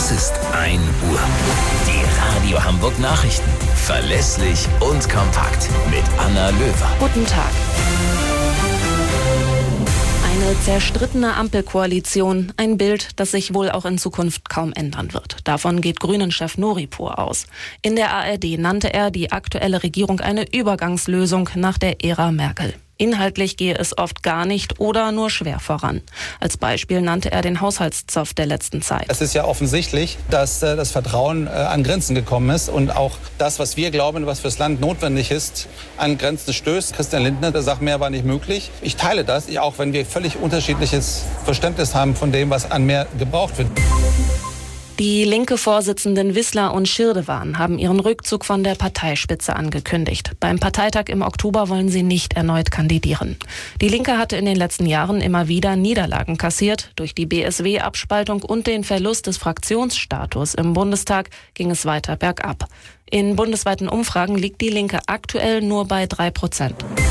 Es ist 1 Uhr. Die Radio Hamburg Nachrichten. Verlässlich und kompakt mit Anna Löwer. Guten Tag. Eine zerstrittene Ampelkoalition, ein Bild, das sich wohl auch in Zukunft kaum ändern wird. Davon geht Grünen-Chef Nuripur aus. In der ARD nannte er die aktuelle Regierung eine Übergangslösung nach der Ära Merkel. Inhaltlich gehe es oft gar nicht oder nur schwer voran. Als Beispiel nannte er den Haushaltszoff der letzten Zeit. Es ist ja offensichtlich, dass das Vertrauen an Grenzen gekommen ist und auch das, was wir glauben, was fürs Land notwendig ist, an Grenzen stößt. Christian Lindner, der sagt, mehr war nicht möglich. Ich teile das, auch wenn wir völlig unterschiedliches Verständnis haben von dem, was an mehr gebraucht wird. Die linke Vorsitzenden Wissler und Schirdewan haben ihren Rückzug von der Parteispitze angekündigt. Beim Parteitag im Oktober wollen sie nicht erneut kandidieren. Die Linke hatte in den letzten Jahren immer wieder Niederlagen kassiert. Durch die BSW-Abspaltung und den Verlust des Fraktionsstatus im Bundestag ging es weiter bergab. In bundesweiten Umfragen liegt die Linke aktuell nur bei 3%.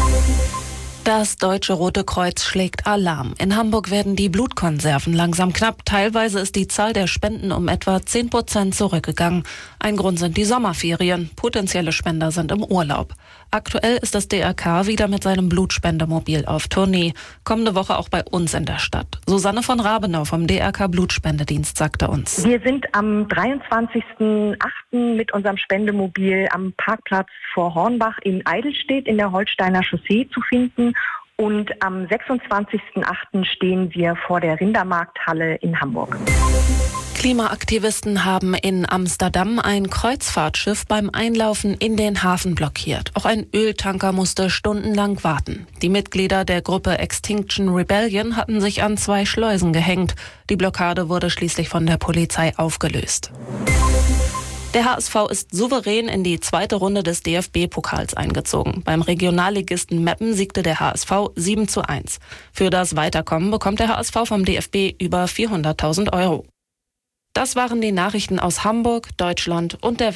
Das Deutsche Rote Kreuz schlägt Alarm. In Hamburg werden die Blutkonserven langsam knapp. Teilweise ist die Zahl der Spenden um etwa 10% zurückgegangen. Ein Grund sind die Sommerferien. Potenzielle Spender sind im Urlaub. Aktuell ist das DRK wieder mit seinem Blutspendemobil auf Tournee. Kommende Woche auch bei uns in der Stadt. Susanne von Rabenau vom DRK Blutspendedienst sagte uns: Wir sind am 23.08. mit unserem Spendemobil am Parkplatz vor Hornbach in Eidelstedt in der Holsteiner Chaussee zu finden. Und am 26.08. stehen wir vor der Rindermarkthalle in Hamburg. Klimaaktivisten haben in Amsterdam ein Kreuzfahrtschiff beim Einlaufen in den Hafen blockiert. Auch ein Öltanker musste stundenlang warten. Die Mitglieder der Gruppe Extinction Rebellion hatten sich an 2 Schleusen gehängt. Die Blockade wurde schließlich von der Polizei aufgelöst. Der HSV ist souverän in die 2. Runde des DFB-Pokals eingezogen. Beim Regionalligisten Meppen siegte der HSV 7:1. Für das Weiterkommen bekommt der HSV vom DFB über 400.000 €. Das waren die Nachrichten aus Hamburg, Deutschland und der